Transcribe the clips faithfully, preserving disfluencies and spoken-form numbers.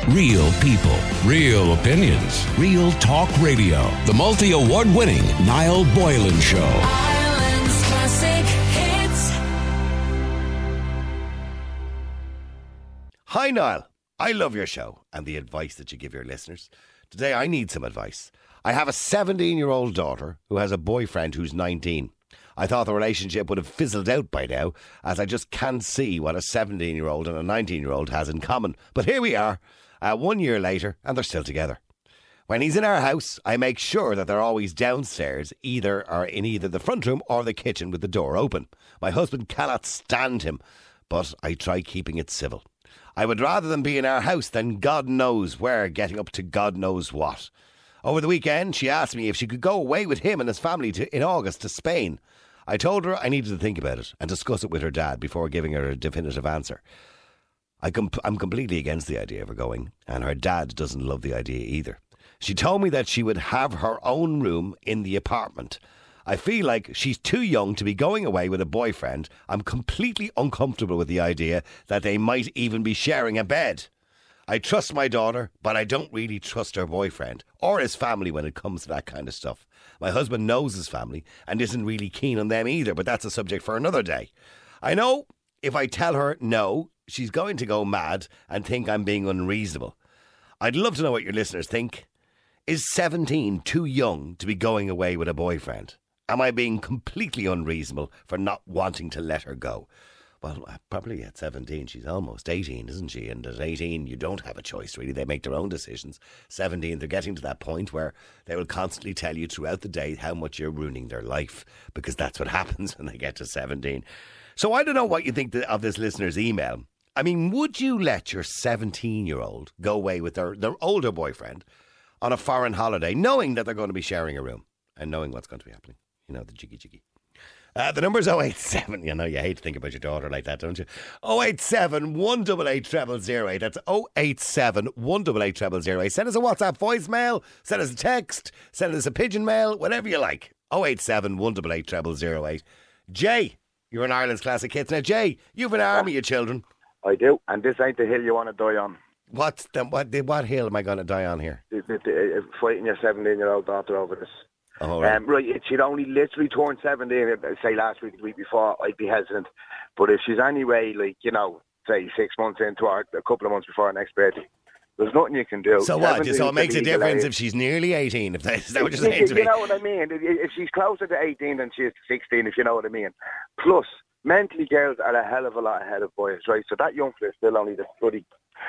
Real people, real opinions, real talk radio. The multi-award winning Niall Boylan Show. Ireland's classic hits. Hi Niall, I love your show and the advice that you give your listeners. Today I need some advice. I have a seventeen-year-old daughter who has a boyfriend who's nineteen. I thought the relationship would have fizzled out by now, as I just can't see what a seventeen-year-old and a nineteen-year-old has in common. But here we are, uh, one year later, and they're still together. When he's in our house, I make sure that they're always downstairs, either or in either the front room or the kitchen with the door open. My husband cannot stand him, but I try keeping it civil. I would rather them be in our house than God knows where, getting up to God knows what. Over the weekend, she asked me if she could go away with him and his family to, in August to Spain. I told her I needed to think about it and discuss it with her dad before giving her a definitive answer. I com- I'm completely against the idea of her going, and her dad doesn't love the idea either. She told me that she would have her own room in the apartment. I feel like she's too young to be going away with a boyfriend. I'm completely uncomfortable with the idea that they might even be sharing a bed. I trust my daughter, but I don't really trust her boyfriend or his family when it comes to that kind of stuff. My husband knows his family and isn't really keen on them either, but that's a subject for another day. I know if I tell her no, she's going to go mad and think I'm being unreasonable. I'd love to know what your listeners think. Is seventeen too young to be going away with a boyfriend? Am I being completely unreasonable for not wanting to let her go? Well, probably at seventeen, she's almost eighteen, isn't she? And at eighteen, you don't have a choice, really. They make their own decisions. seventeen, they're getting to that point where they will constantly tell you throughout the day how much you're ruining their life, because that's what happens when they get to seventeen. So I don't know what you think of this listener's email. I mean, would you let your seventeen-year-old go away with their, their older boyfriend on a foreign holiday, knowing that they're going to be sharing a room and knowing what's going to be happening? You know, the jiggy jiggy. Uh, the number's oh eight seven. You know, you hate to think about your daughter like that, don't you? oh eight seven, one eight eight, zero zero zero eight. That's oh eight seven, one eight eight, zero zero zero eight. Send us a WhatsApp voicemail, send us a text, send us a pigeon mail, whatever you like. oh eight seven, one eight eight, zero zero zero eight. Jay, you're in Ireland's Classic Hits. Now, Jay, you've an army of children. I do, and this ain't the hill you want to die on. What's the, what, the, what hill am I going to die on here? The, the, the, uh, fighting your seventeen-year-old daughter over this. Oh, right. Um, right, if she'd only literally turned seventeen, say last week, the week before, I'd be hesitant. But if she's anyway, like, you know, say six months into her, a couple of months before her next birthday, there's nothing you can do. So what? So it makes a difference if she's nearly eighteen, if that, is that what you're saying to me? You know what I mean? If she's closer to eighteen than she is to sixteen, if you know what I mean. Plus, mentally, girls are a hell of a lot ahead of boys, right? So that young fella is still only the bloody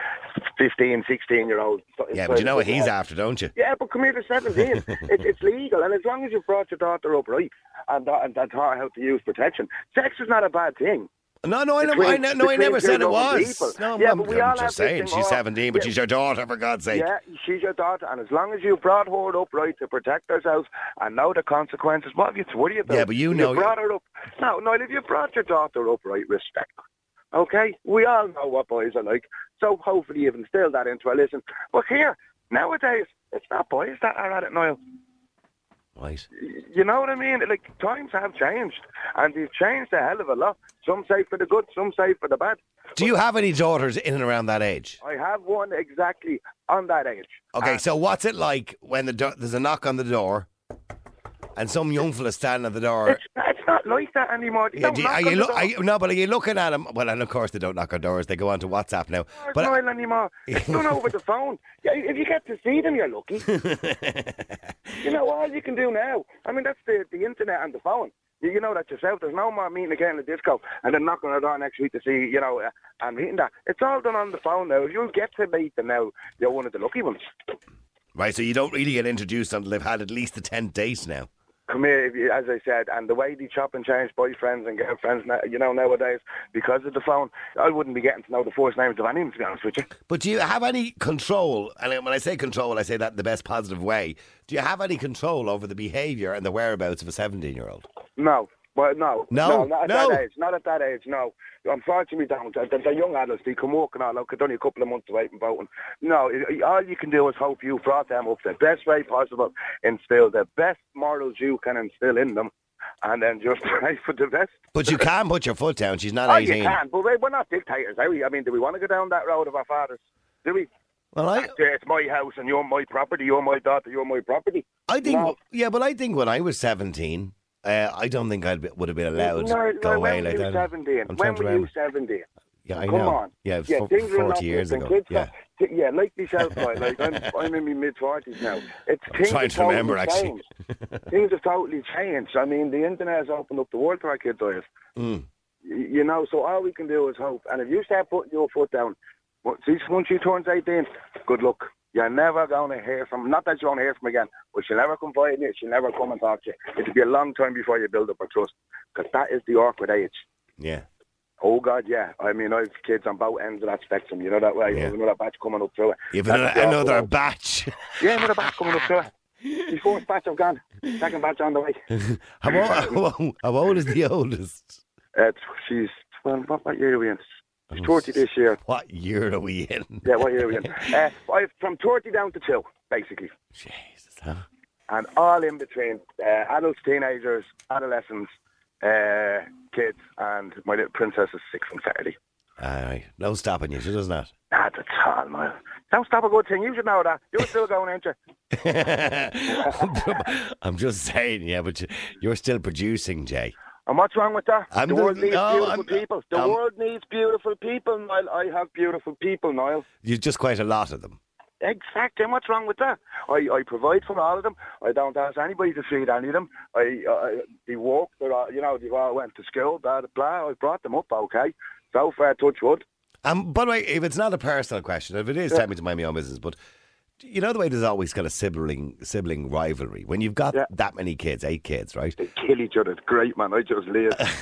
fifteen, sixteen-year-old. Yeah, but you know what he's after, don't you? Yeah, but come here to seventeen. it, it's legal, and as long as you've brought your daughter up right and, and, and taught her how to use protection, sex is not a bad thing. No, no, I, know, Between, I, know, no, I never said it was. People. No, yeah, I'm, but we I'm all just have saying this she's thing, seventeen, but yeah. she's your daughter, for God's sake. Yeah, she's your daughter, and as long as you brought her up right to protect herself and know the consequences, what have you to worry about? Yeah, but you if know... You brought her up... No, no, if you brought your daughter up right, respect her. Okay? We all know what boys are like, so hopefully you've instilled that into her. Listen, but here, nowadays, it's not boys that are at it, Niall. Right. You know what I mean? Like, times have changed, and they've changed a hell of a lot. Some say for the good, some say for the bad. Do you have any daughters in and around that age? I have one exactly on that age. Okay, and so what's it like when the do- there's a knock on the door and some young fella standing at the door? It's, it's not like that anymore. They Yeah, don't do you, knock are on you the look? door. Are you, no, but are you looking at them? Well, and of course they don't knock on doors; they go on to WhatsApp now. It's But not anymore. It's done over the phone. Yeah, if you get to see them, you're lucky. You know, all you can do now, I mean, that's the, the internet and the phone. You, you know that yourself. There's no more meeting again in the disco and then knocking on the door next week to see, you know, uh, and meeting that. It's all done on the phone now. If you get to meet them now, you're one of the lucky ones. right, so you don't really get introduced until they've had at least the tenth date now. Come here, if you, as I said, and the way they chop and change boyfriends and girlfriends, now, you know, nowadays, because of the phone, I wouldn't be getting to know the first names of anyone, to be honest with you. But do you have any control? And when I say control, I say that in the best positive way. Do you have any control over the behaviour and the whereabouts of a seventeen-year-old? No. Well, no. No? No, not at No? that age. Not at that age, no. Unfortunately, don't. The, the young adults, they can walk and all, look, it's only a couple of months away from voting. No, it, all you can do is hope you brought them up the best way possible, instill the best morals you can instill in them, and then just pray for the best. But you can put your foot down. She's not Oh, eighteen. you can, but we- we're not dictators, are we? I mean, do we want to go down that road of our fathers? Do we? Well, I, That's it, it's my house and you're my property. You're my daughter. You're my property. I think, No. yeah, but I think when I was seventeen, uh, I don't think I would have been allowed No, to go no, away when like were you that. seventeen? I'm when trying to were you remember. seventeen? Yeah, I Come know. on. Yeah, it was Yeah, fo- things are a lot forty years different. ago. Kids Yeah. are- t- yeah, like myself, right? Like I'm, I'm in my mid forties now. It's I'm things trying have to remember, totally actually. changed. Things have totally changed. I mean, the internet has opened up the world to our kids' eyes. Mm. Y- You know, so all we can do is hope. And if you start putting your foot down, well, see, once you turn eighteen, good luck. You're never going to hear from, not that you won't hear from again, but she'll never come find you. She'll never come and talk to you. It'll be a long time before you build up a trust, because that is the awkward age. Yeah. Oh, God, yeah. I mean, I've kids on both ends of that spectrum. You know that way. Yeah. There's another batch coming up through it. You've That's another, the awkward another age. batch. Yeah, another batch coming up through it. The first batch I've gone. Second batch on the way. how, old, how, old, how old is the oldest? Uh, she's, well, what, what year are we in? She's thirty this year. What year are we in? Yeah, what year are we in? Uh, I've from thirty down to two, basically. Jesus, huh? And all in between, uh, adults, teenagers, adolescents, uh, kids, and my little princess is six on Saturday. All right. No stopping you, she does not. Not at all, man. Don't stop a good thing. You should know that. You're still going, aren't you? I'm just saying, yeah, but you- you're still producing, Jay. And what's wrong with that? I'm the the- world needs no, beautiful I'm- people. The I'm- world needs beautiful people, Niall. I have beautiful people, Niall. You're just quite a lot of them. Exactly. And what's wrong with that? I, I provide for all of them. I don't ask anybody to feed any of them. I, I they work. They're all, you know, they all went to school. Blah blah. blah. I brought them up. Okay. So far, touch wood. Um, by the way, if it's not a personal question, if it is, tell me to mind my own business. But you know the way there's always kind of sibling sibling rivalry when you've got Yeah. that many kids, eight kids, right? They kill each other. It's great, man. I just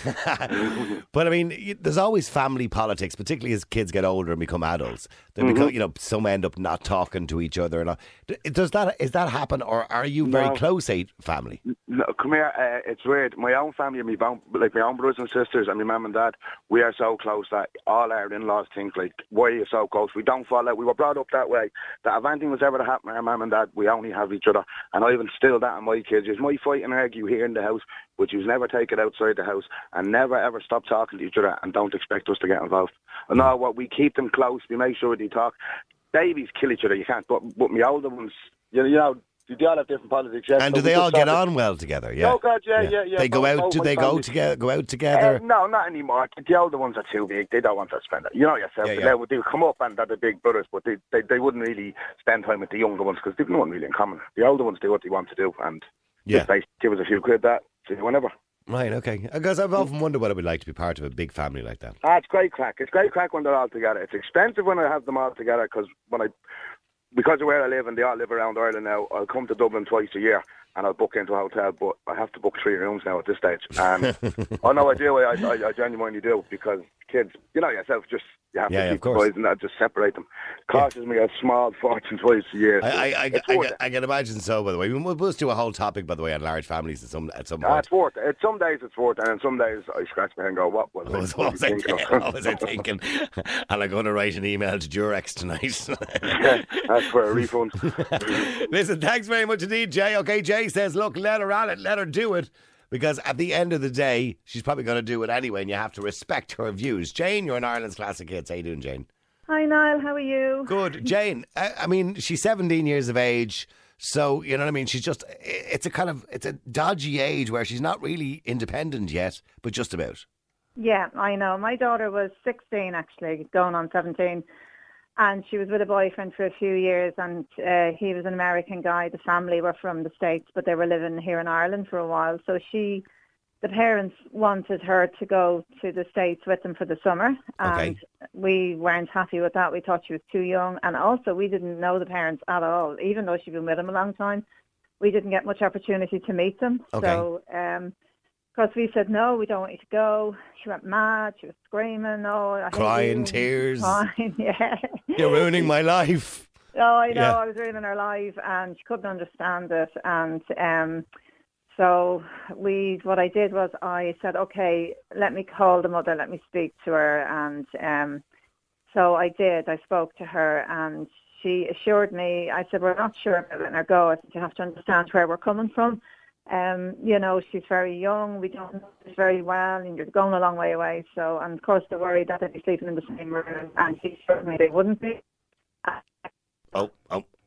live. But I mean, y- there's always family politics, particularly as kids get older and become adults. They Mm-hmm. become, you know, some end up not talking to each other. And all. D- does that is that happen, or are you very No. close eight family? No, come here. Uh, it's weird. My own family, and my own, like my own brothers and sisters, and my mum and dad, we are so close that all our in-laws think like, "Why are you so close?" We don't fall out. We were brought up that way. That if anything was ever to happen, our mum and dad, we only have each other. And I even still that in my kids. You might fight and argue here in the house, but you never take it outside the house, and never ever stop talking to each other, and don't expect us to get involved. And no, what we keep them close. We make sure they talk. Babies kill each other. You can't. But but my older ones, you know, you know they all have different politics. Yeah, And so do we they all just get sort of- on well together? Yeah. Oh God, yeah, yeah, yeah. They go Both- out. both Do my they go families. together? Go out Uh, together? no, not anymore. The older ones are too big. They don't want to spend it. You know yourself. Yeah, They yeah. would they would come up and they're the big brothers, but they, they, they wouldn't really spend time with the younger ones because they've no one really in common. The older ones do what they want to do, and Yeah. just they give us a few quid that, see you whenever. Right. Okay. Because I've often wondered what it would like to be part of a big family like that. Ah, it's great crack. It's great crack when they're all together. It's expensive when I have them all together because when I, because of where I live and they all live around Ireland now, I'll come to Dublin twice a year and I'll book into a hotel, but I have to book three rooms now at this stage. And oh no, I do. I, I, I genuinely do because kids, you know yourself, just you have Yeah, to yeah, keep of course. the boys and that, just separate them. Costs me a small fortune twice a year. I, I, I, it's I, worth I, it. I can imagine so. By the way, we must do a whole topic, by the way, on large families at some at some Ah, point. it's worth it. It's, some days it's worth it, and some days I scratch my head and go, "What was, What was, I, what was I thinking thinking? of?" What was I thinking? And I'm going to write an email to Durex tonight. Yeah, that's for a refund. Listen, thanks very much indeed, Jay. Okay, Jay says, look, let her on it, let her do it. Because at the end of the day, she's probably going to do it anyway, and you have to respect her views. Jane, you're in Ireland's Classic Hits. How you doing, Jane? Hi, Niall. How are you? Good. Jane, I, I mean, she's seventeen years of age. So, you know what I mean? She's just, it's a kind of, it's a dodgy age where she's not really independent yet, but just about. Yeah, I know. My daughter was sixteen, actually, going on seventeen. And she was with a boyfriend for a few years, and uh, he was an American guy. The family were from the States, but they were living here in Ireland for a while. So she, the parents wanted her to go to the States with them for the summer. And Okay. we weren't happy with that. We thought she was too young. And also, we didn't know the parents at all. Even though she'd been with them a long time, we didn't get much opportunity to meet them. Okay. So, um, because we said, no, we don't want you to go. She went mad. She was screaming. Oh, I hate Crying you. tears. Crying, yeah. You're ruining my life. Oh, I know. Yeah. I was ruining her life, and she couldn't understand it. And um, so we, what I did was I said, okay, let me call the mother. Let me speak to her. And um, so I did. I spoke to her, and she assured me. I said, we're not sure about letting her go. I said, you have to understand where we're coming from. Um, you know, she's very young. We don't know her very well, and you're going a long way away. So, and of course, they're worried that they'd be sleeping in the same room, and she assured me they wouldn't be.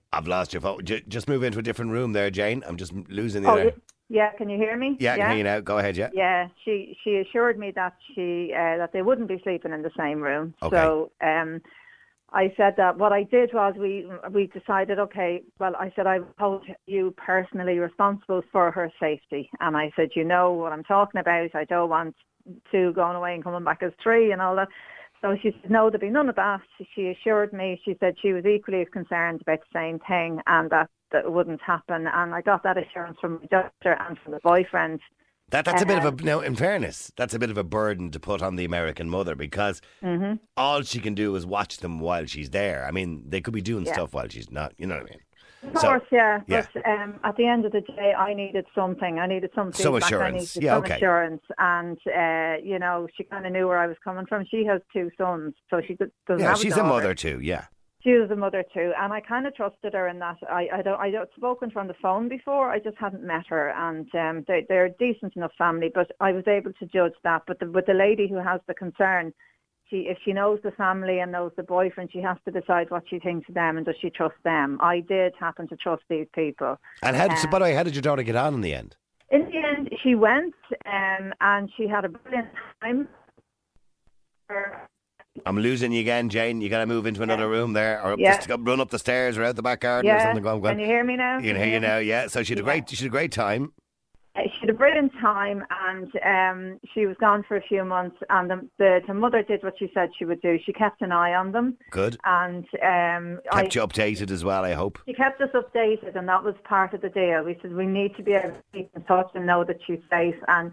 I've lost your phone. J- just move into a different room there, Jane. I'm just losing you Oh, there. y- yeah. Can you hear me? Yeah, I can hear you now. Go ahead, yeah. Yeah, she she assured me that she uh, that they wouldn't be sleeping in the same room. Okay. So um, I said that what I did was we we decided, okay, well, I said I hold you personally responsible for her safety, and I said, you know what I'm talking about. I don't want two going away and coming back as three and all that. So she said, no, there'll be none of that. She assured me, she said she was equally as concerned about the same thing and that, that it wouldn't happen. And I got that assurance from my doctor and from the boyfriend. That That's a bit of Um, a, now in fairness, that's a bit of a burden to put on the American mother because Mm-hmm. all she can do is watch them while she's there. I mean, they could be doing Yeah. stuff while she's not, you know what I mean? Of course, So, yeah. yeah. But um, at the end of the day, I needed something. I needed some Some feedback. I assurance. needed Yeah, some okay. assurance. And, uh, you know, she kind of knew where I was coming from. She has two sons, so she d- doesn't Yeah, have she's a a daughter. mother too, yeah. She was a mother too, and I kind of trusted her in that. I, I don't, I don't spoken to her on the phone before. I just hadn't met her, and um, they, they're a decent enough family. But I was able to judge that. But the, with the lady who has the concern, she, if she knows the family and knows the boyfriend, she has to decide what she thinks of them and does she trust them. I did happen to trust these people. And how did, so, Um, by the way, how did your daughter get on in the end? In the end, she went, um, and she had a brilliant time. I'm losing you again, Jane. You got to move into another room there, or up Yeah. the, st- run up the stairs, or out the back garden, or Yeah, something. Go on, go on. can you hear me now? You can hear you now, yeah. So she had a great, she had a great time. Uh, She had a brilliant time, and um, she was gone for a few months. And the, the the mother did what she said she would do. She kept an eye on them, Good. and um, I, Kept you updated as well, I hope. she kept us updated, and that was part of the deal. We said we need to be able to keep in touch and know that she's safe, and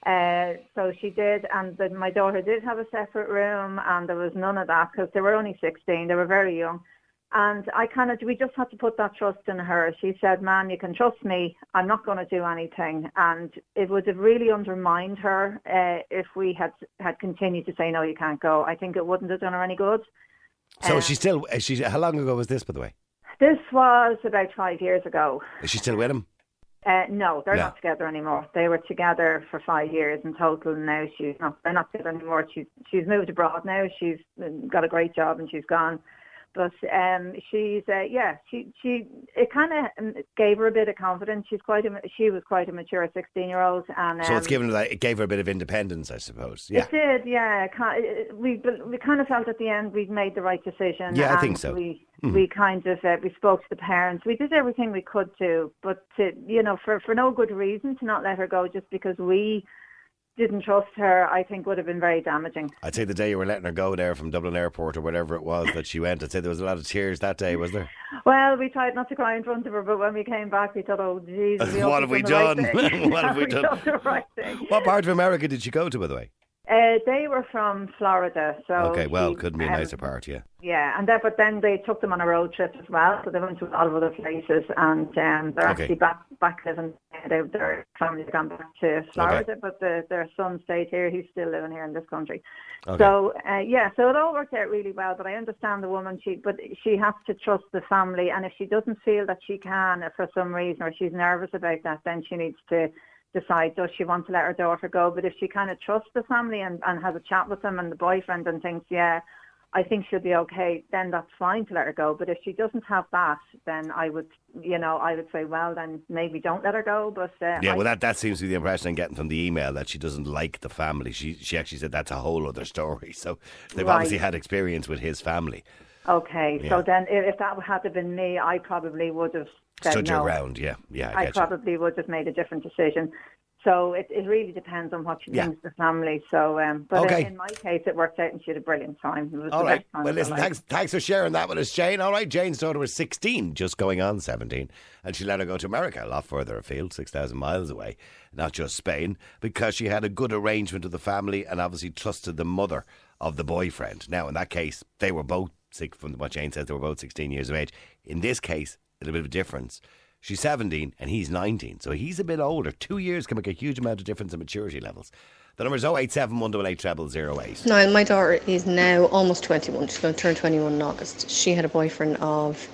uh, so she did. And the, my daughter did have a separate room, and there was none of that because they were only sixteen. They were very young. And I kind of, we just had to put that trust in her. She said, "Man, you can trust me. I'm not going to do anything." And it would have really undermined her uh, if we had had continued to say, "No, you can't go." I think it wouldn't have done her any good. So Um, is she still, is she, how long ago was this, by the way? This was about five years ago. Is she still with him? Uh, no, they're No. not together anymore. They were together for five years in total. And now she's not. They're not together anymore. She's she's moved abroad now. She's got a great job and she's gone. But um, she's uh, yeah, she she it kind of gave her a bit of confidence. She's quite a she was quite a mature sixteen year old, and um, So it's given her that, it gave her a bit of independence, I suppose. Yeah. it did. Yeah, Ki- we we kind of felt at the end we'd made the right decision. Yeah, I and think so. We Mhm. we kind of uh, we spoke to the parents. We did everything we could do, but to, you know, for for no good reason to not let her go just because we didn't trust her, I think would have been very damaging. I'd say the day you were letting her go there from Dublin Airport or whatever it was that she went, I'd say there was a lot of tears that day, was there? Well, we tried not to cry in front of her, but when we came back, we thought, oh, Jesus, we What hope have we've we done? the done? right thing. What have we done? done the right thing. What part of America did she go to, by the way? Uh, they were from Florida, so Okay, well, she, couldn't be a um, nicer part, yeah. Yeah, and then, but then they took them on a road trip as well, so they went to a lot of other places, and um, they're Okay. actually back back living. They, their family's gone back to Florida, but the, their son stayed here. He's still living here in this country. Okay. So uh, yeah, so it all worked out really well. But I understand the woman. She but she has to trust the family, and if she doesn't feel that she can for some reason, or she's nervous about that, then she needs to decide, does she want to let her daughter go? But if she kind of trusts the family and, and has a chat with them and the boyfriend and thinks, yeah, I think she'll be okay, then that's fine to let her go. But if she doesn't have that, then I would, you know, I would say, well, then maybe don't let her go. But uh, Yeah, I- well, that, that seems to be the impression I'm getting from the email, that she doesn't like the family. She she actually said that's a whole other story. So they've Right. obviously had experience with his family. okay. Yeah. So then if, if that had to been me, I probably would have said Stood no. your ground, yeah. Yeah, I I get you. probably would have made a different decision. So it, it really depends on what she Yeah. thinks of the family. So, um, but Okay. in, in my case, it worked out and she had a brilliant time. It was All the right. best time Well, of her listen, life. thanks, thanks for sharing that with us, Jane. All right, Jane's daughter was sixteen, just going on seventeen, and she let her go to America, a lot further afield, six thousand miles away, not just Spain, because she had a good arrangement with the family and obviously trusted the mother of the boyfriend. Now, in that case, they were both, six- from what Jane says, they were both sixteen years of age. In this case, a little bit of a difference. She's seventeen and he's nineteen, so he's a bit older. Two years can make a huge amount of difference in maturity levels. The number is oh eight seven, one eight eight, zero zero zero eight. Now, my daughter is now almost twenty-one. She's going to turn twenty-one in August. She had a boyfriend of...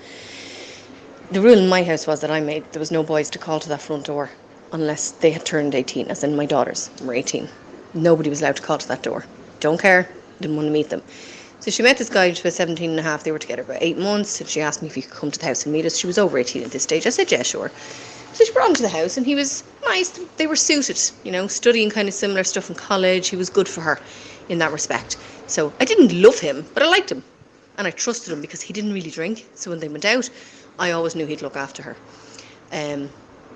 The rule in my house was that I made, there was no boys to call to that front door unless they had turned eighteen, as in my daughters were eighteen. Nobody was allowed to call to that door. Don't care, didn't want to meet them. So she met this guy when she was seventeen and a half. They were together about eight months. And she asked me if he could come to the house and meet us. She was over eighteen at this stage. I said, yeah, sure. So she brought him to the house and he was nice. They were suited, you know, studying kind of similar stuff in college. He was good for her in that respect. So I didn't love him, but I liked him. And I trusted him because he didn't really drink. So when they went out, I always knew he'd look after her. Um,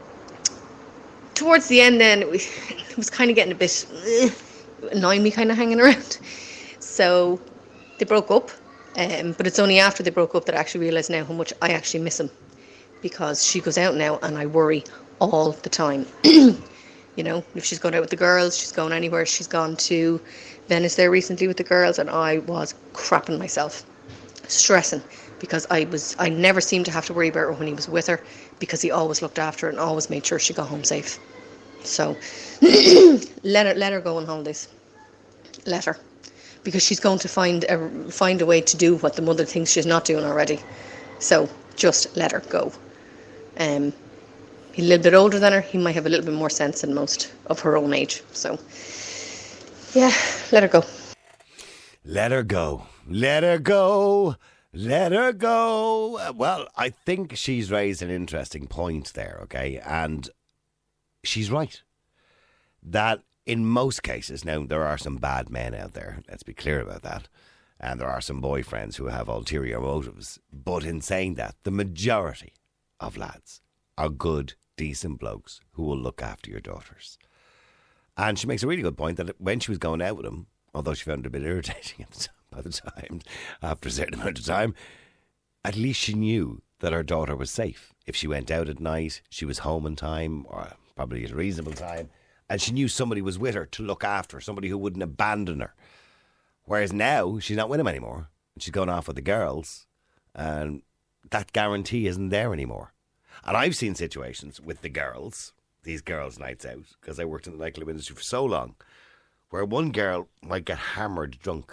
towards the end then, it was, it was kind of getting a bit uh, annoying me kind of hanging around. So they broke up. Um, but it's only after they broke up that I actually realised now how much I actually miss him. Because she goes out now and I worry all the time. You know, if she's going out with the girls, she's going anywhere. She's gone to Venice there recently with the girls and I was crapping myself, stressing, because I was I never seemed to have to worry about her when he was with her because he always looked after her and always made sure she got home safe. So let her let her go on holidays. Let her. Because she's going to find a, find a way to do what the mother thinks she's not doing already. So just let her go. Um, he's a little bit older than her. He might have a little bit more sense than most of her own age. So, yeah, let her go. Let her go. Let her go. Let her go. Well, I think she's raised an interesting point there, okay? And she's right. That in most cases, now there are some bad men out there, let's be clear about that. And there are some boyfriends who have ulterior motives. But in saying that, the majority of lads are good, decent blokes who will look after your daughters. And she makes a really good point that when she was going out with him, although she found it a bit irritating at the time, by the time, after a certain amount of time, at least she knew that her daughter was safe. If she went out at night, she was home in time, or probably at a reasonable time, and she knew somebody was with her to look after her, somebody who wouldn't abandon her. Whereas now, she's not with him anymore, and she's going off with the girls, and that guarantee isn't there anymore. And I've seen situations with the girls, these girls' nights out, because I worked in the nightclub industry for so long, where one girl might get hammered drunk,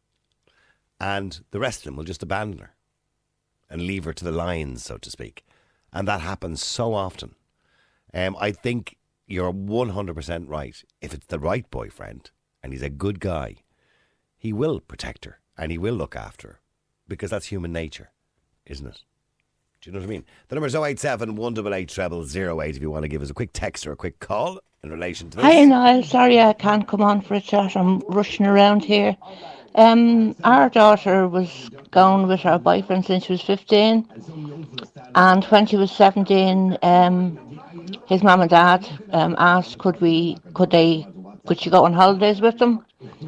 and the rest of them will just abandon her and leave her to the lions, so to speak. And that happens so often. Um, I think you're one hundred percent right. If it's the right boyfriend, and he's a good guy, he will protect her and he will look after her, because that's human nature, isn't it? Do you know what I mean? The number is oh eight seven, one eight eight, zero zero zero eight if you want to give us a quick text or a quick call in relation to this. Hi Niall, sorry I can't come on for a chat. I'm rushing around here. Um, our daughter was going with her boyfriend since she was fifteen, and when she was seventeen, um, his mum and dad um, asked could we, could they, could she go on holidays with them?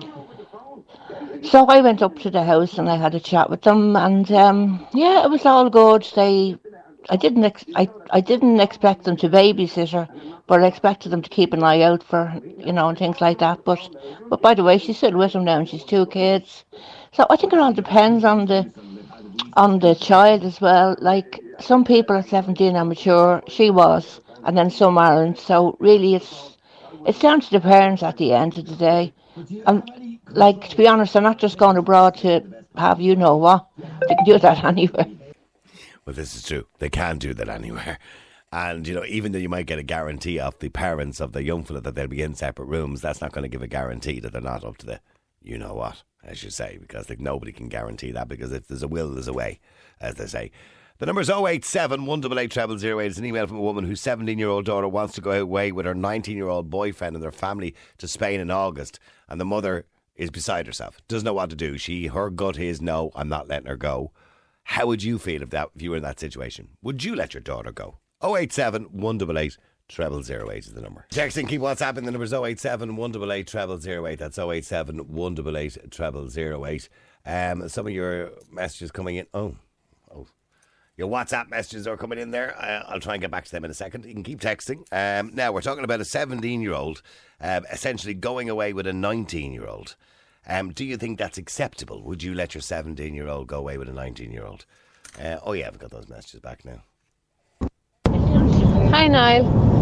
So I went up to the house and I had a chat with them, and um, yeah, it was all good. They, I didn't, ex- I, I didn't expect them to babysit her, but I expected them to keep an eye out for, you know, and things like that. But, but by the way, she's still with him now, and she's two kids. So I think it all depends on the, on the child as well. Like some people at seventeen are mature. She was, and then some aren't. So really, it's, it's down to the parents at the end of the day. And like, to be honest, they're not just going abroad to have you know what. They can do that anywhere. Well, this is true. They can do that anywhere. And, you know, even though you might get a guarantee off the parents of the young fella that they'll be in separate rooms, that's not going to give a guarantee that they're not up to the you know what, as you say, because like, nobody can guarantee that, because if there's a will, there's a way, as they say. The number is oh eight seven, one eight eight, zero zero zero eight. It's an email from a woman whose seventeen-year-old daughter wants to go away with her nineteen-year-old boyfriend and their family to Spain in August, and the mother is beside herself, doesn't know what to do. She, her gut is, no, I'm not letting her go. How would you feel if that if you were in that situation? Would you let your daughter go? oh eight seven, one eight eight, zero zero zero eight is the number. Texting, keep WhatsApping. The number is oh eight seven, one eight eight, zero zero zero eight. That's oh eight seven, one eight eight, zero zero zero eight. Um, some of your messages coming in. Oh, oh. Your WhatsApp messages are coming in there. Uh, I'll try and get back to them in a second. You can keep texting. Um, now, we're talking about a seventeen-year-old um, essentially going away with a nineteen-year-old. Um, do you think that's acceptable? Would you let your seventeen-year-old go away with a nineteen-year-old? Uh, oh, yeah, I've got those messages back now. Hi, Niall.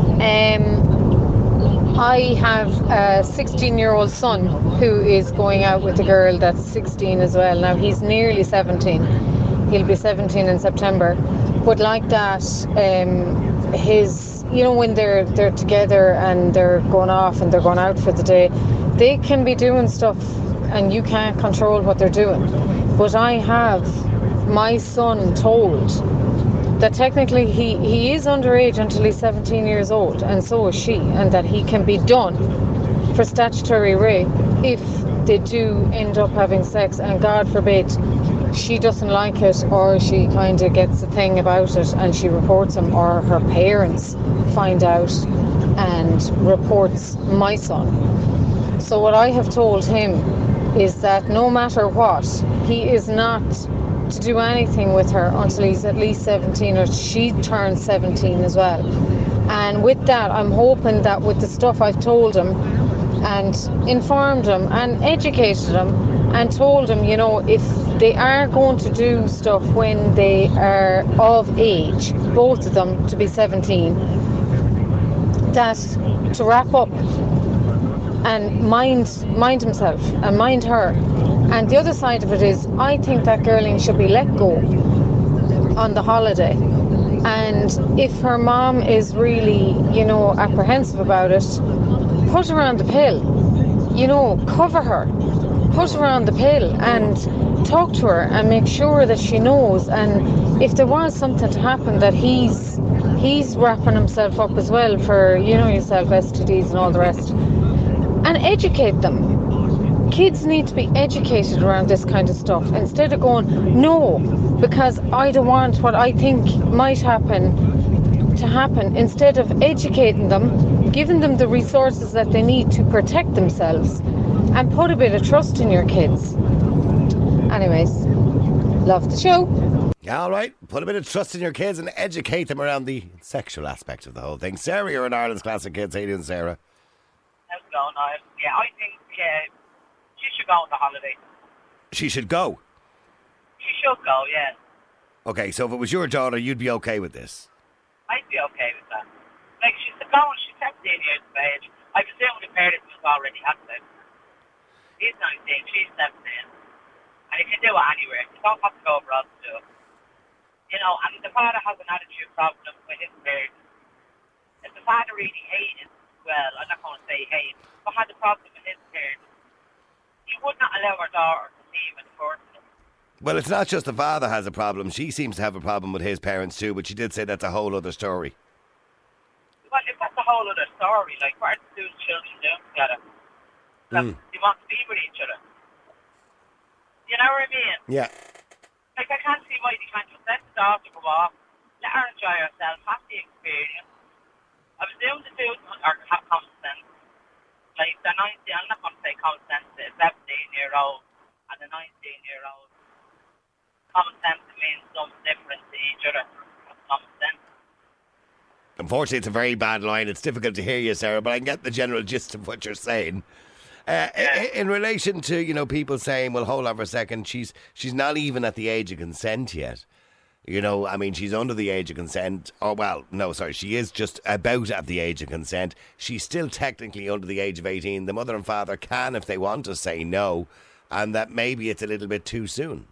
Um, I have a sixteen-year-old son who is going out with a girl that's sixteen as well. Now, he's nearly seventeen. He'll be seventeen in September. But like that, um, his, you know, when they're they're together and they're going off and they're going out for the day, they can be doing stuff and you can't control what they're doing. But I have my son told that technically he, he is underage until he's seventeen years old, and so is she, and that he can be done for statutory rape if they do end up having sex, and God forbid she doesn't like it, or she kind of gets a thing about it and she reports him, or her parents find out and reports my son. So what I have told him is that no matter what, he is not to do anything with her until he's at least seventeen, or she turns seventeen as well. And with that, I'm hoping that with the stuff I've told him and informed him and educated him and told him, you know, if they are going to do stuff when they are of age, both of them to be seventeen, that to wrap up and mind mind himself and mind her. And the other side of it is, I think that girling should be let go on the holiday. And if her mom is really, you know, apprehensive about it, put her on the pill. You know, cover her. Put her on the pill and talk to her and make sure that she knows. And if there was something to happen, that he's he's wrapping himself up as well for, you know yourself, S T Ds and all the rest. And educate them. Kids need to be educated around this kind of stuff instead of going, no, because I don't want what I think might happen to happen. Instead of educating them, giving them the resources that they need to protect themselves, and put a bit of trust in your kids. Anyways, love the show. Yeah, all right. Put a bit of trust in your kids and educate them around the sexual aspect of the whole thing. Sarah, you're in Ireland's Classic Kids. How you doing, Sarah? How's it going, Niall? Yeah, I think uh, she should go on the holiday. She should go? She should go, yeah. Okay, so if it was your daughter, you'd be okay with this? I'd be okay with that. Like, she's going, she's seventeen years of age. I presume the parents have already had sex. He's nineteen, she's seventeen. And he can do it anywhere. You don't have to go abroad to do it. You know, and the father has an attitude problem with his parents. If the father really hated, well, I'm not going to say hate, but had a problem with his parents, he would not allow her daughter to see him in the first place. Well, it's not just the father has a problem. She seems to have a problem with his parents too, but she did say that's a whole other story. Well, if that's a whole other story, like, what are the two children doing together? Mm. They want to be with each other. You know what I mean? Yeah. Like, I can't see why they can't just let the daughter go off, let her enjoy herself, have the experience. I presume the two are have common sense. Like, the nineteen, I'm not going to say common sense, the seventeen year old and the nineteen year old. Common sense means something different to each other. That's common sense. Unfortunately, it's a very bad line. It's difficult to hear you, Sarah, but I can get the general gist of what you're saying. Uh, Yeah. in, in relation to, you know, people saying, well, hold on for a second, she's she's not even at the age of consent yet. You know, I mean, she's under the age of consent. Oh, well, no, sorry, she is just about at the age of consent. She's still technically under the age of eighteen. The mother and father can, if they want to, say no, and that maybe it's a little bit too soon.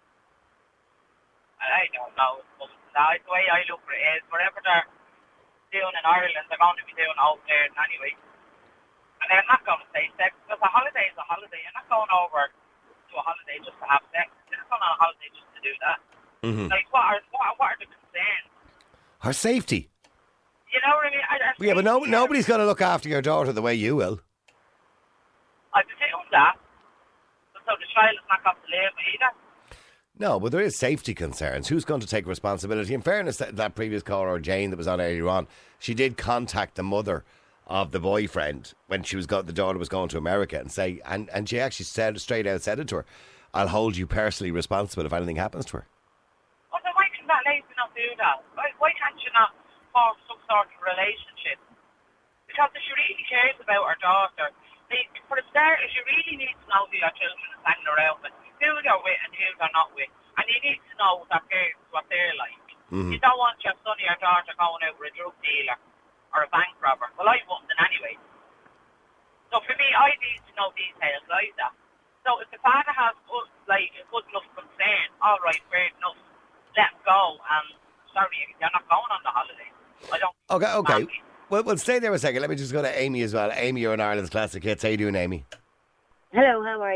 I don't know. But that's the way I look at it is, whatever they're doing in Ireland, they're going to be doing over there anyway. And they're not going to say sex, because a holiday is a holiday. You're not going over to a holiday just to have sex. You're not going on a holiday just to do that. Mm-hmm. Like, what are, what, are, what are the concerns? Her safety. You know what I mean? I, I Yeah, but no, nobody's going to look after your daughter the way you will. I presume that. So the child is not going to live either. No, but there is safety concerns. Who's going to take responsibility? In fairness, that, that previous caller, Jane, that was on earlier on, she did contact the mother of the boyfriend when she was got the daughter was going to America and say, and, and she actually said straight out said it to her, I'll hold you personally responsible if anything happens to her. Well, then why can that lady not do that? Why, why can't you not form some sort of relationship? Because if she really cares about her daughter, they, for the starters, you really need to know who your children is hanging around with, who they're with and who they're not with. And you need to know their parents, what they're like. Mm-hmm. You don't want your son or your daughter going out with a drug dealer or a bank robber. Well, I wouldn't anyway. So for me, I need to know details like that. So if the father has good, like a good enough concern, all right, fair enough, let him go. And sorry, you're not going on the holiday. I don't. Okay, okay. Well, we'll stay there a second. Let me just go to Amy as well. Amy, you're in Ireland's Classic Hits. How you doing, Amy? Hello, how are you?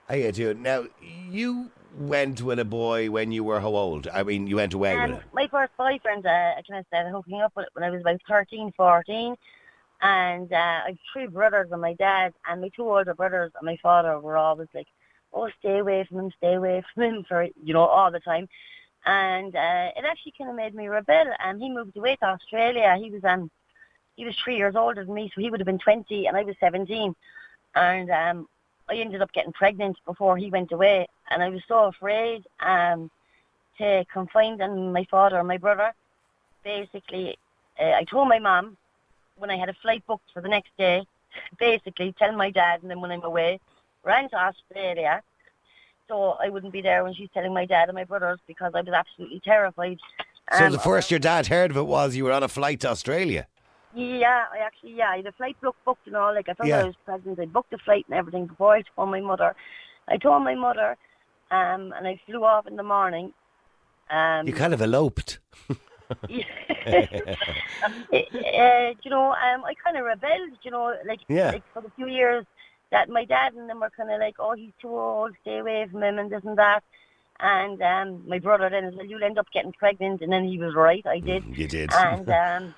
I do. Now, you went with a boy when you were how old? I mean, you went away Um, with him. my first boyfriend, uh, I kind of started hooking up with when I was about thirteen, fourteen. And uh, I have three brothers and my dad, and my two older brothers and my father were always like, oh, stay away from him, stay away from him, for, you know, all the time. And uh, it actually kind of made me rebel. And he moved away to Australia. He was um, he was three years older than me, so he would have been twenty, and I was seventeen. And um, I ended up getting pregnant before he went away. And I was so afraid um, to confide in my father and my brother. Basically, uh, I told my mum, when I had a flight booked for the next day, basically tell my dad, and then when I'm away, ran to Australia, so I wouldn't be there when she's telling my dad and my brothers, because I was absolutely terrified. So Um, the first your dad heard of it was you were on a flight to Australia. Yeah, I actually, yeah, I had a flight book, booked and all. Like, I found Yeah. out I was pregnant. I booked the flight and everything before I told my mother. I told my mother, um, and I flew off in the morning. Um, You kind of eloped. uh, you know, um, I kind of rebelled, you know, like, Yeah. like for the few years that my dad and them were kind of like, oh, he's too old, stay away from him and this and that. And um, my brother then said, you'll end up getting pregnant. And then he was right, I did. You did. And um,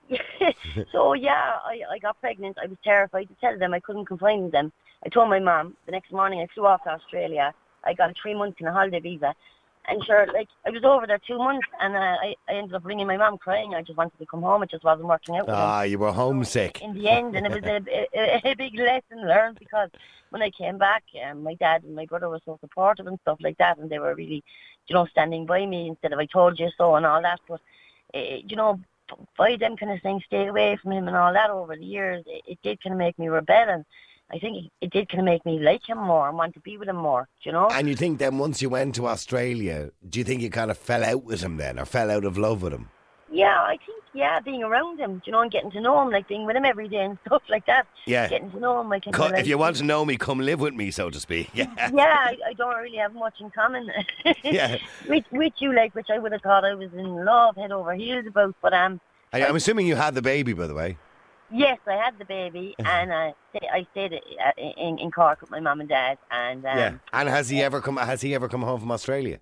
so, yeah, I, I got pregnant. I was terrified to tell them. I couldn't confide in them. I told my mum. The next morning I flew off to Australia. I got a three months in a holiday visa. And sure, like, I was over there two months, and uh, I, I ended up ringing my mum crying. I just wanted to come home. It just wasn't working out with him Ah, you were homesick. in the end, and it was a, a, a big lesson learned, because when I came back, um, my dad and my brother were so supportive and stuff like that, and they were really, you know, standing by me instead of I told you so and all that. But, uh, you know, by them kind of saying stay away from him and all that over the years, it, it did kind of make me rebel, and I think it, it did kind of make me like him more and want to be with him more, you know? And you think then once you went to Australia, do you think you kind of fell out with him then, or fell out of love with him? Yeah, I think, yeah, being around him, you know, and getting to know him, like being with him every day and stuff like that. Yeah. Getting to know him, I can. Co- If you want to know me, come live with me, so to speak. Yeah. Yeah, I, I don't really have much in common Yeah. with, with you, like, which I would have thought I was in love, head over heels about, but um, I, I'm assuming you had the baby, by the way. yes, I had the baby, and uh, I stayed uh, in, in Cork with my mum and dad, and um, Yeah. And has he ever come? Has he ever come home from Australia?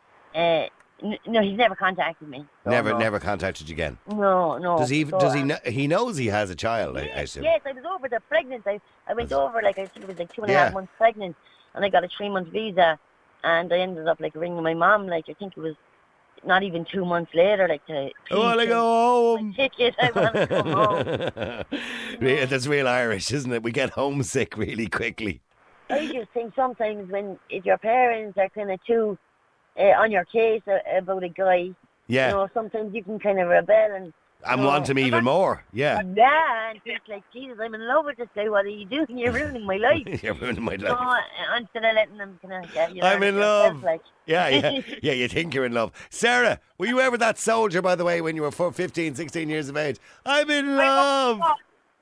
uh, n- no, he's never contacted me. So never, no. never contacted you again. No, no. Does he? So, Does he? um, Know, he knows he has a child. I, I assume. Yes, I was over there pregnant. I, I went over, like, I think it was like two and a Yeah. half months pregnant, and I got a three-month visa, and I ended up, like, ringing my mum, like, I think it was not even two months later, like, to... I want to please go change home. my ticket, I want to come home. Yeah, that's real Irish, isn't it? We get homesick really quickly. I just think sometimes when, if your parents are kind of too uh, on your case uh, about a guy, Yeah. you know, sometimes you can kind of rebel and... And you know, want him even more. Yeah. Yeah, and think like, Jesus, I'm in love with this guy. What are you doing? You're ruining my life. You're ruining my No, life. instead of letting them kind of, yeah, you know, I'm in yourself, love. Like. Yeah, yeah, yeah. You think you're in love, Sarah? Were you ever that soldier, by the way, when you were four, fifteen, sixteen years of age? I'm in love. Niall,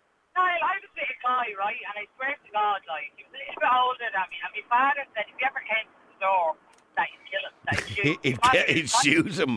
I was with a guy, right, and I swear to God, like, he was a little bit older than me, and my father said if he ever came to the door, that he'd kill him, that he'd shoot He'd, him. get- he'd shoot him.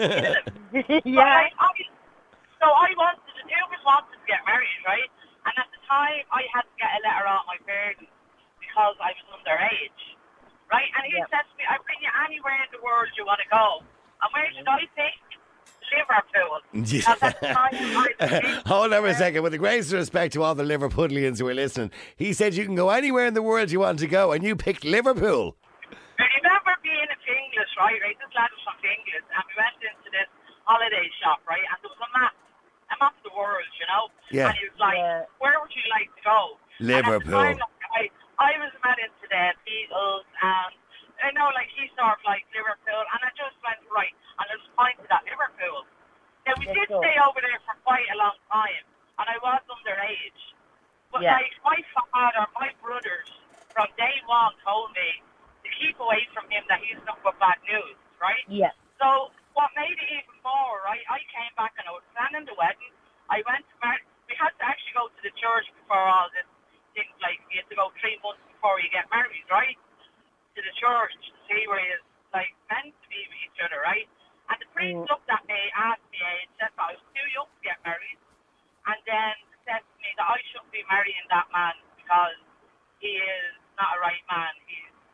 Yeah. But I, I, so I wanted, the two of us wanted to get married, right, and at the time I had to get a letter out of my parents because I was underage, right, and he Yeah. said to me, I bring you anywhere in the world you want to go, and where should I pick? Liverpool. Because at the time I was Hold on a second. With the greatest respect to all the Liverpudlians who are listening, he said you can go anywhere in the world you want to go, and you picked Liverpool. I remember being in Finglas, right, right, this lad was from Finglas, and we went into this holiday shop, right, and there was a map, a map of the world, you know, Yeah. and he was like, Yeah. where would you like to go? Liverpool. And at the time, I, I was mad into the Beatles, and I know, like, he sort of like Liverpool, and I just went, right, and I just pointed at Liverpool. Now, we Yes, did sir. stay over there for quite a long time, and I was underage. But, Yeah. like, my father, my brothers, from day one told me to keep away from him, that he's not for bad news, right? Yeah. So, what made it even more, right, I came back and I was planning the wedding. I went to mar- we had to actually go to the church before all this things, like, you have to go three months before you get married, right? To the church to see where you're, like, meant to be with each other, right? And the priest Mm. looked at me, asked me age, said that I was too young to get married, and then said to me that I shouldn't be marrying that man because he is not a right man. He's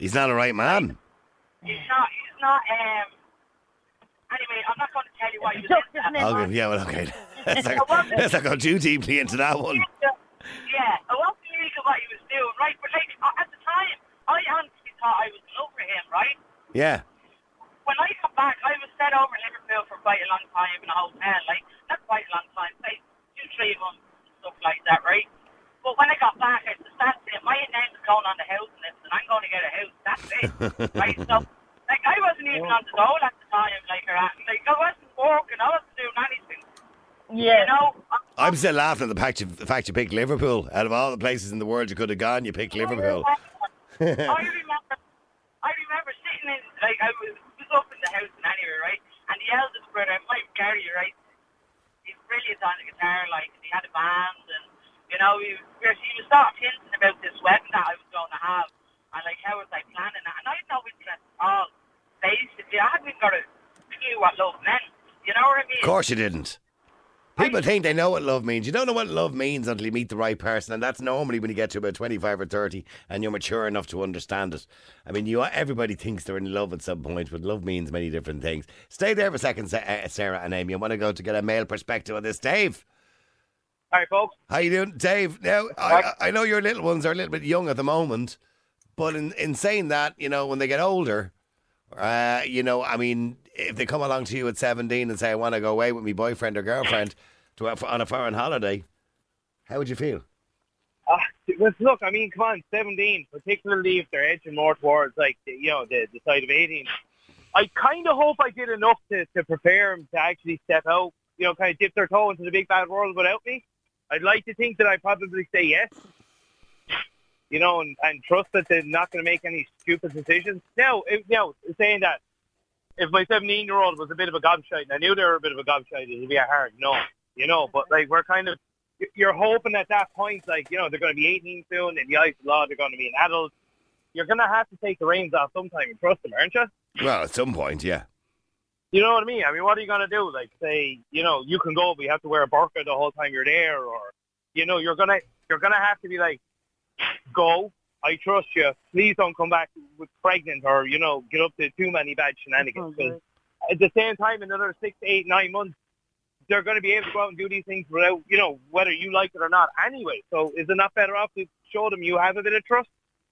He's not a right man. He's not, he's not, um, anyway, I'm not going to tell you why he was in that. Okay, yeah, well, okay. Let's not, let's not go too deeply into that one. Yeah, it wasn't illegal what he was doing, right? But like, at the time, I honestly thought I was in love with him, right? Yeah. When I got back, I was set over in Liverpool for quite a long time in a hotel, like, not quite a long time, say, two, three months, stuff like that, right? But when I got back, I said, that's it, my name's going on the housing list, and I'm going to get a house, that's it, right? So, like, I wasn't even on the dole at the time, like, or, like, I wasn't working, I wasn't doing anything. Yeah. You know? I'm still laughing at the fact you, the fact you picked Liverpool. Out of all the places in the world you could have gone, you picked Liverpool. I remember, I remember sitting in, like, I was, was up in the house and anyway, right? And the eldest brother, Mike Gary, right? He's brilliant on the guitar, like, he had a band, and, you know, he, he was sort of hinting about this wedding that I was going to have, and, like, how was I planning that? And I had no interest at all. Basically, I hadn't even got a clue what love meant. You know what I mean? Of course you didn't. People think they know what love means. You don't know what love means until you meet the right person, and that's normally when you get to about twenty-five or thirty and you're mature enough to understand it. I mean, you everybody thinks they're in love at some point, but love means many different things. Stay there for a second, Sarah and Amy. I want to go to get a male perspective on this. Dave. Hi, folks. How you doing, Dave? Now, I, I know your little ones are a little bit young at the moment, but in, in saying that, you know, when they get older, uh, you know, I mean, if they come along to you at seventeen and say, I want to go away with my boyfriend or girlfriend to a, on a foreign holiday, how would you feel? Uh, look, I mean, come on, seventeen, particularly if they're edging more towards, like, you know, the, the side of eighteen. I kind of hope I did enough to, to prepare them to actually step out, you know, kind of dip their toe into the big bad world without me. I'd like to think that I'd probably say yes, you know, and, and trust that they're not going to make any stupid decisions. Now, if, you know, saying that, if my seventeen-year-old was a bit of a gobshite, and I knew they were a bit of a gobshite, it would be a hard no, you know. But, like, we're kind of, you're hoping at that point, like, you know, they're going to be eighteen soon, and the eyes of the law, they're going to be an adult. You're going to have to take the reins off sometime and trust them, aren't you? Well, at some point, yeah. You know what I mean? I mean, what are you going to do? Like, say, you know, you can go, but you have to wear a burqa the whole time you're there, or, you know, you're going to you're gonna have to be like, go, I trust you, please don't come back with pregnant or, you know, get up to too many bad shenanigans. Because at the same time, another six, eight, nine months, they're going to be able to go out and do these things without, you know, whether you like it or not anyway. So is it not better off to show them you have a bit of trust?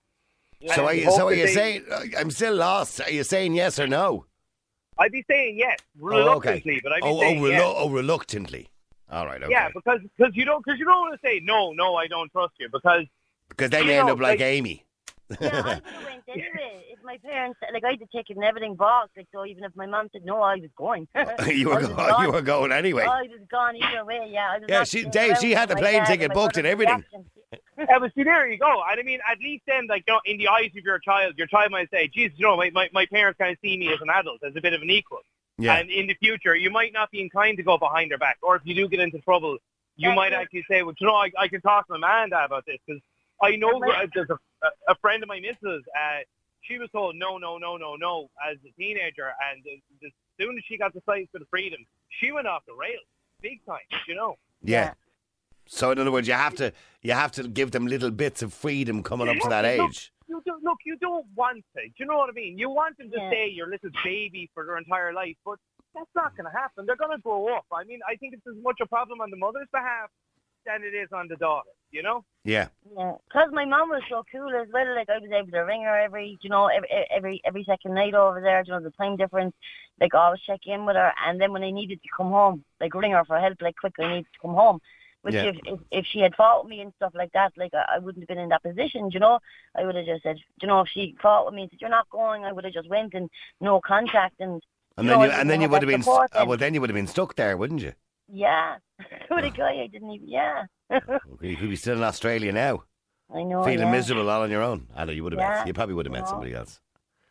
So are you, so are you they, saying, I'm still lost, are you saying yes or no? I'd be saying yes, reluctantly, oh, okay. but I'd be oh, saying oh, relu- yes. Oh, reluctantly. All right, okay. Yeah, because cause you don't cause you don't want to say, no, no, I don't trust you, because... Because then you, you end know, up like, like Amy. Yeah, I would have went anyway. If my parents, like, I had to take it and everything back. Like, so even if my mom said no, I was going. you were going. gone. You were going anyway. I was gone either way. Yeah. I was yeah, not she, staying Dave. around She had the with my plane dad ticket and my booked and brother's everything. reaction. Yeah, but see, there you go. And I mean, at least then, like, you know, in the eyes of your child, your child might say, Jesus, you know, my, my, my parents kind of see me as an adult, as a bit of an equal. Yeah. And in the future, you might not be inclined to go behind their back. Or if you do get into trouble, you That's might it. actually say, well, you know, I, I can talk to my man and dad about this. Because I know Right. there's a, a friend of my missus, uh, she was told no, no, no, no, no as a teenager. And as, as soon as she got the sight for the freedom, she went off the rails, big time, you know. Yeah. Yeah. So in other words, you have to you have to give them little bits of freedom coming up to that Look, age. You do, look, you don't want to. Do you know what I mean? You want them to Yeah. stay your little baby for their entire life, but that's not going to happen. They're going to grow up. I mean, I think it's as much a problem on the mother's behalf than it is on the daughter, you know? Yeah. Yeah, because my mum was so cool as well. Like, I was able to ring her every, you know, every every every second night over there. You know, the time difference. Like, I always check in with her, and then when I needed to come home, like, ring her for help, like, quick, I need to come home. Which Yeah. if, if if she had fought with me and stuff like that, like, I, I wouldn't have been in that position. You know, I would have just said, you know, if she fought with me and said, "You're not going," I would have just went and no contact and. And you then know, you I and didn't then you have would that have been support st- uh, then. well then you would have been stuck there, wouldn't you? Yeah, with a guy I didn't even. Yeah. You could be still in Australia now, I know. feeling yeah. miserable all on your own. I know you would have Yeah, met. You probably would have met no. somebody else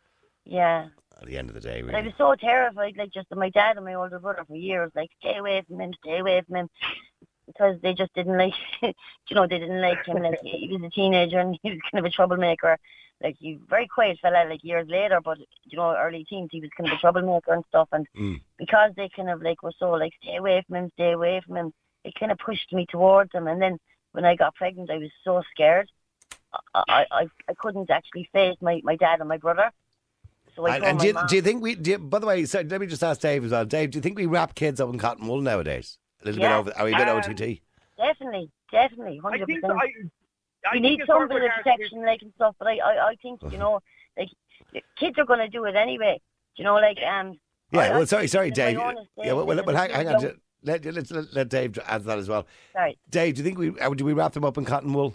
Yeah. at the end of the day. But I Really. was so terrified, like, just that my dad and my older brother for years, like, stay away from him, stay away from him, because they just didn't like, you know, they didn't like him. Like, he was a teenager and he was kind of a troublemaker. Like, he very quiet fella, like, years later, but, you know, early teens, he was kind of a troublemaker and stuff. And Mm. because they kind of, like, were so, like, stay away from him, stay away from him, it kind of pushed me towards him. And then when I got pregnant, I was so scared. I, I, I couldn't actually face my, my dad and my brother. So I And, told and my do, you, mom. do you think we? Do you, by the way, sorry, let me just ask Dave as well. Dave, do you think we wrap kids up in cotton wool nowadays? A little Yeah. bit over. Are we a bit Um, O T T? Definitely, definitely, I hundred think percent. I, I You think need in some certain bit of regards, protection, like and stuff. But I, I, I think you know, like kids are going to do it anyway. You know, like um. Yeah. I, well, I sorry, think sorry, that Dave. my honest Yeah. Well, Dave well, is well a hang, hang little on. Let, let's let, let Dave answer that as well. Sorry. Dave, do you think we uh, do we wrap them up in cotton wool?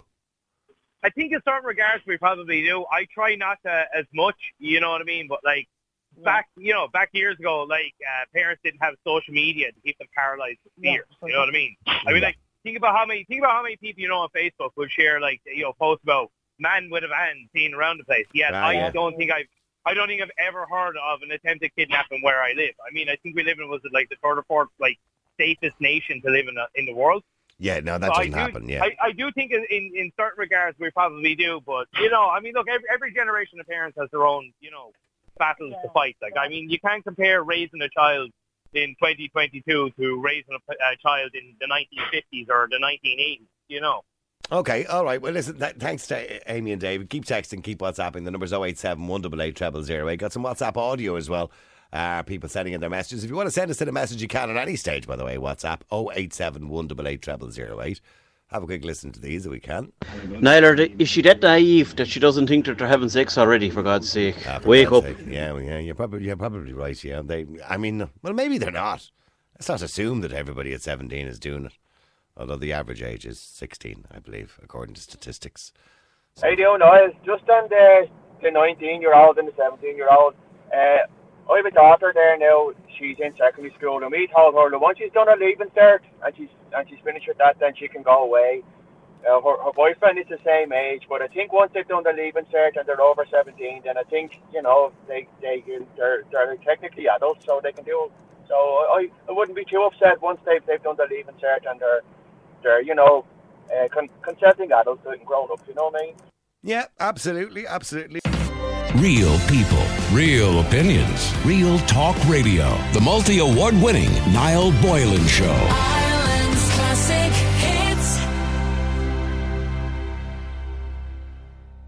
I think in certain regards we probably do. I try not to as much, you know what I mean? But like Yeah. back, you know, back years ago, like uh, parents didn't have social media to keep them paralyzed with Yeah, fear. for You know what I mean? I mean, like think about how many think about how many people you know on Facebook would share like you know posts about man with a van seen around the place. Yet Ah, I yeah. don't think I've I don't think I've ever heard of an attempted kidnapping where I live. I mean, I think we live in was it like the third or fourth like safest nation to live in the, in the world. Yeah. No, that So doesn't I do, happen. Yeah. I, I do think in, in, in certain regards we probably do, but you know, I mean, look, every, every generation of parents has their own, you know, battles to Yeah. fight. Like, I mean, you can't compare raising a child in twenty twenty-two to raising a, a child in the nineteen fifties or the nineteen eighties. You know. Okay, all right. Well, listen, th- thanks to Amy and David. Keep texting, keep WhatsApping. The number's oh eight seven, one eight eight, zero zero zero eight. Got some WhatsApp audio as well. Uh, people sending in their messages. If you want to send us in a message, you can at any stage, by the way. WhatsApp oh eight seven, one eight eight, zero zero zero eight. Have a quick listen to these if we can. Nyler, is she that naive that she doesn't think that they're having sex already, for God's sake? Ah, for Wake God's up. sake. Yeah, well, yeah, you're probably, you're probably right. Yeah, they. I mean, well, maybe they're not. Let's not assume that everybody at seventeen is doing it. Although the average age is sixteen, I believe, according to statistics. How do you know? Just on the the nineteen-year-old and the seventeen-year-old. Uh, I have a daughter there now. She's in secondary school, and we told her that once she's done her leaving cert and she's and she's finished with that, then she can go away. Uh, her, her boyfriend is the same age, but I think once they've done the leaving cert and they're over seventeen, then I think you know they they can, they're they're technically adults, so they can do. So I I wouldn't be too upset once they've they've done the leaving cert and they're they're you know uh, con- consenting adults and grown up. You know what I mean? Yeah, absolutely, absolutely. Real people, real opinions, real talk radio. The multi-award winning Niall Boylan Show.